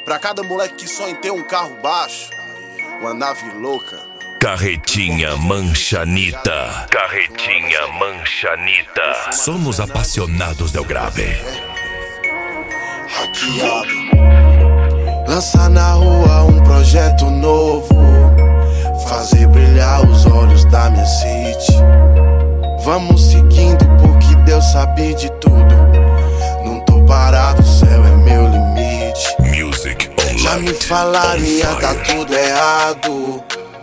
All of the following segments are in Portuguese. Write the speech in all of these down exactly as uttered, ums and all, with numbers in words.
Pra cada moleque que sonha em ter um carro baixo, uma nave louca. Carretinha Manchanita. Carretinha Manchanita. Somos apasionados del grave. Hackeado. Lançar na rua um projeto novo, fazer brilhar os olhos da minha city. Vamos seguindo porque Deus sabe de tudo. Não tô parado, o céu é meu limite. Music on Já me light, falaram on ia fire. tá tudo errado.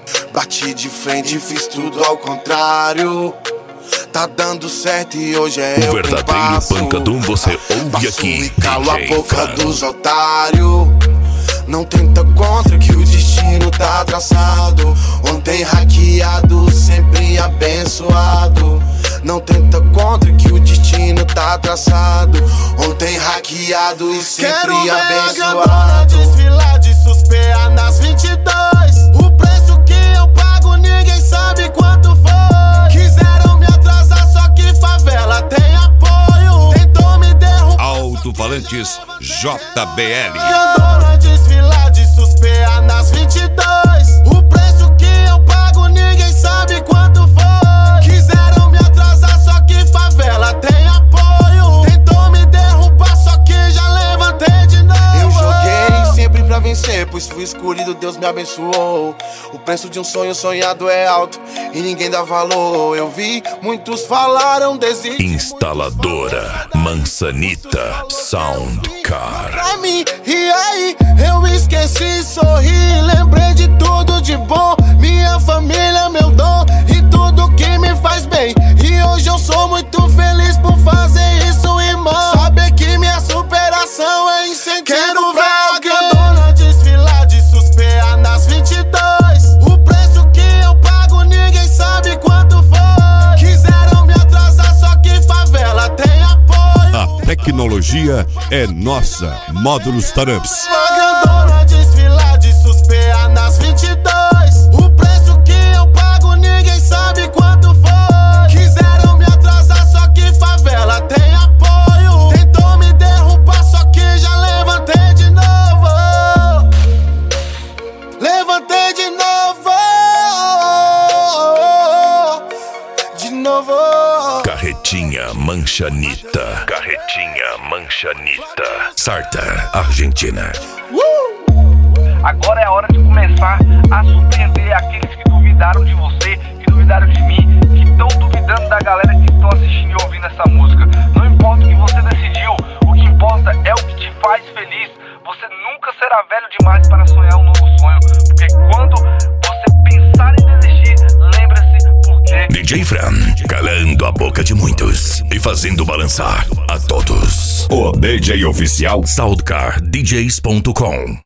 Bati de frente e fiz tudo ao contrário. Tá dando certo e hoje é O eu verdadeiro quem passo. pancadão você ouve Passo aqui, e calo D J a boca Fran. dos otários. Não tenta contra que o destino tá traçado. Ontem hackeado, sempre abençoado. Não tenta contra que o destino tá traçado. Ontem hackeado e sempre Quero ver abençoado. a Gandona desfilar de suspeita nas vinte e dois. O preço que eu pago ninguém sabe quanto foi. Quiseram me atrasar, só que favela tem apoio. Tentou me derrubar. Alto-falantes J B L. Gandona desfilar de suspeita nas vinte e dois. O preço que eu pago ninguém sabe quanto foi. Quiseram me atrasar, só que favela tem apoio. Tentou me derrubar, só que já levantei de novo. Eu joguei sempre pra vencer, pois fui escolhido, Deus me abençoou. O preço de um sonho sonhado é alto e ninguém dá valor. Eu vi, muitos falaram desistir. Instaladora Mansanita Sound Car. Pra mim, e aí, eu esqueci, sorri, lembrei de tudo de bom. Minha família, meu dom e tudo que me faz bem. E hoje eu sou muito feliz por fazer isso, irmão. Saber que minha superação é incentivo. Quero ver a Gandona desfilar de suspeita nas vinte e dois. O preço que eu pago ninguém sabe quanto foi. Quiseram me atrasar, só que favela tem apoio. A tecnologia é nossa. Módulos Startups. A Gandona desfilar de suspeita nas vinte e dois. O preço que eu pago ninguém sabe quanto foi. Quiseram me atrasar, só que favela tem apoio. Tentou me derrubar, só que já levantei de novo. Levantei de novo. De novo. Carretinha Manchanita. Carretinha Manchanita. Sarta, Argentina. Agora é a hora de começar a surpreender aqueles que duvidaram de você, que duvidaram de mim, que estão duvidando da galera que estão assistindo e ouvindo essa música. Não importa o que você decidiu, o que importa é o que te faz feliz. Você nunca será velho demais para sonhar um novo sonho, porque quando você pensar em desistir, lembre-se porque... D J Fran, calando a boca de muitos e fazendo balançar a todos. O D J oficial Soundcar D Js ponto com.